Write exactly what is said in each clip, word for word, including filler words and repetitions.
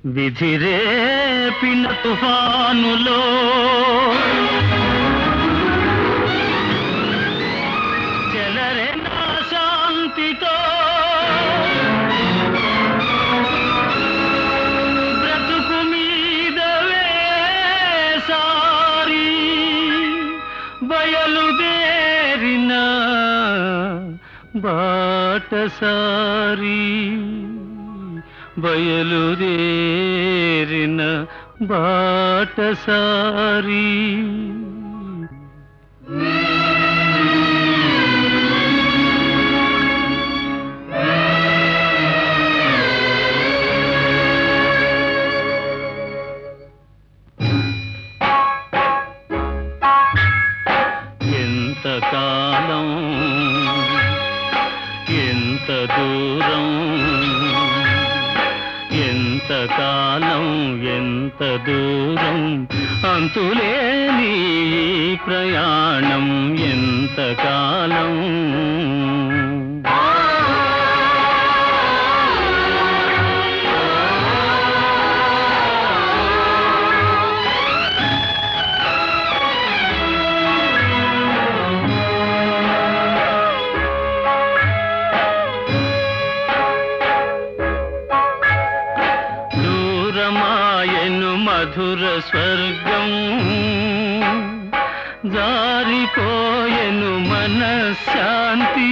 విధిరేపిన తుఫానులో చెలరెనా శాంతితో బ్రతుకు మీద వేసారి బయలుదేరిన బాటసారి బయలుదేరిన బాటసారి ఎంతకాలం ఎంత దూరం ఎంతకాలం ఎంత దూరం అంతులేని ప్రయాణం ఎంతకాలం మధుర స్వర్గం జారిపోయెను మనశ్శాంతి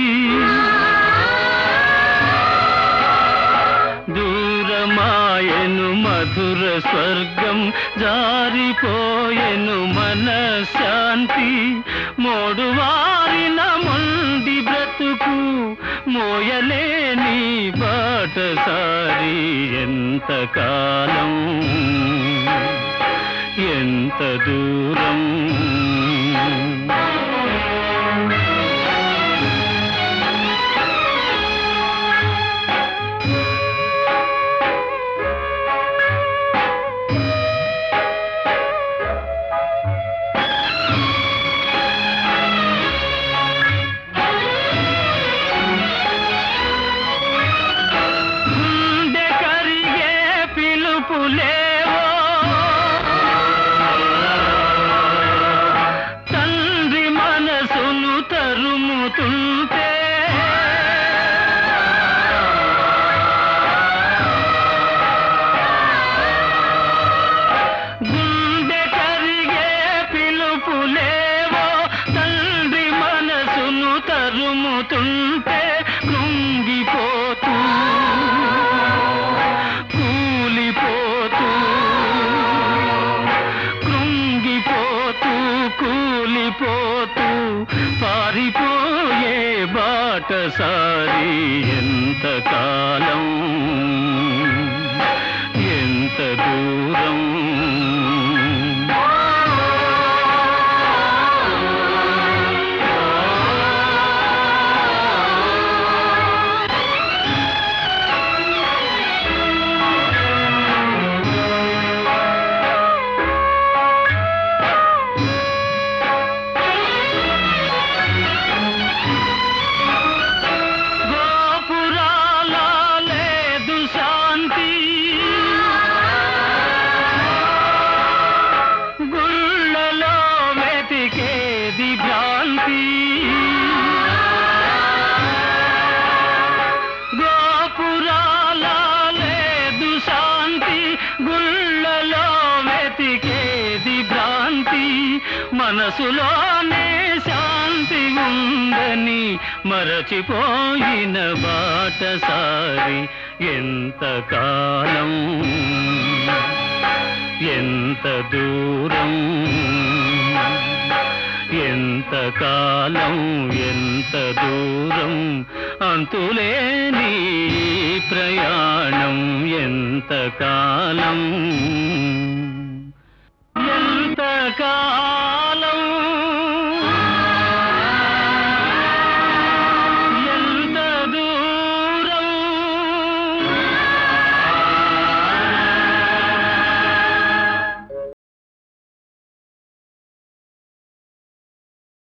దూరమాయెను మధుర స్వర్గం జారిపోయెను మనశ్శాంతి మోడువారిన మొండి బ్రతుకు మోయలేని బాటసారి ఎంతకాలం ఎంత దూరం గుండె కరిగే పిలుపులేవో తండ్రి మనసును తరుముతుంటే గుండె కరిగే పిలుపులేవో తండ్రి మనసును తరుముతుంటే కృంగిపోతూ కూలిపోతూ కృంగిపోతూ కూలిపోతూ పారిపోయే బాటసారి ఎంతకాలం ఎంత దూరం మనసులోనే శాంతి ఉందని మరచిపోయిన బాటసారి ఎంతకాలం ఎంత దూరం ఎంతకాలం ఎంత దూరం అంతులేని ప్రయాణం ఎంతకాలం ఎంతకాలం